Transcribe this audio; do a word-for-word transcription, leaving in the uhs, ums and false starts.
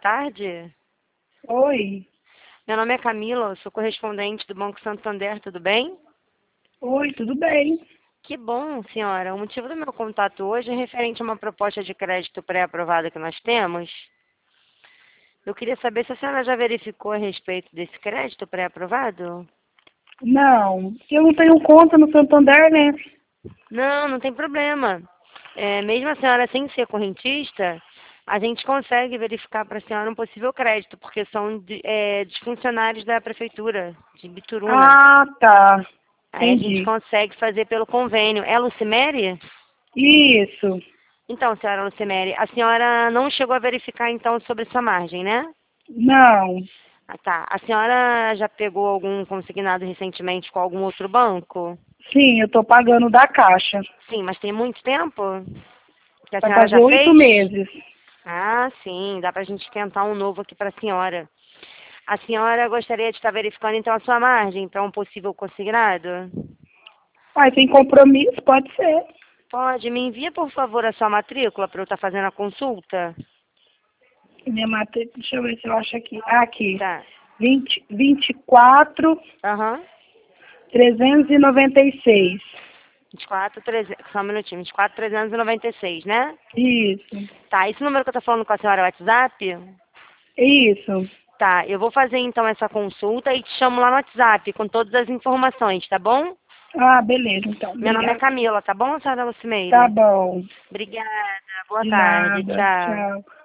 tarde. Oi. Meu nome é Camila, eu sou correspondente do Banco Santander, tudo bem? Oi, tudo bem? Que bom, senhora. O motivo do meu contato hoje é referente a uma proposta de crédito pré-aprovada que nós temos. Eu queria saber se a senhora já verificou a respeito desse crédito pré-aprovado? Não, eu não tenho conta no Santander, né? Não, não tem problema. É, mesmo a senhora sem ser correntista, a gente consegue verificar para a senhora um possível crédito, porque são de, é, dos funcionários da prefeitura de Bituruna. Ah, tá. Aí a gente Entendi. consegue fazer pelo convênio. É Lucimere? Isso. Então, senhora Lucimere, a senhora não chegou a verificar então sobre sua margem, né? Não. Ah, tá. A senhora já pegou algum consignado recentemente com algum outro banco? Sim, eu tô pagando da Caixa. Sim, mas tem muito tempo que a Vai senhora fazer já oito fez? meses. Ah, sim, dá pra gente tentar um novo aqui para a senhora. A senhora gostaria de estar verificando então a sua margem para um possível consignado? Ah, sem compromisso? Pode ser. Pode, me envia por favor a sua matrícula para eu estar fazendo a consulta? Minha matrícula, deixa eu ver se eu acho aqui. Ah, aqui. Tá. vinte, vinte e quatro, Aham. trezentos e noventa e seis. vinte e quatro, trezentos, só um minutinho, vinte e quatro, trezentos e noventa e seis, né? Isso. Tá, esse número que eu tô falando com a senhora é o WhatsApp? Isso. Tá, eu vou fazer então essa consulta e te chamo lá no WhatsApp com todas as informações, tá bom? Ah, beleza, então. Meu nome é Obrigada. Camila, tá bom, senhora Tá Lucimeire? bom. Obrigada, boa De tarde, nada. tchau. Tchau.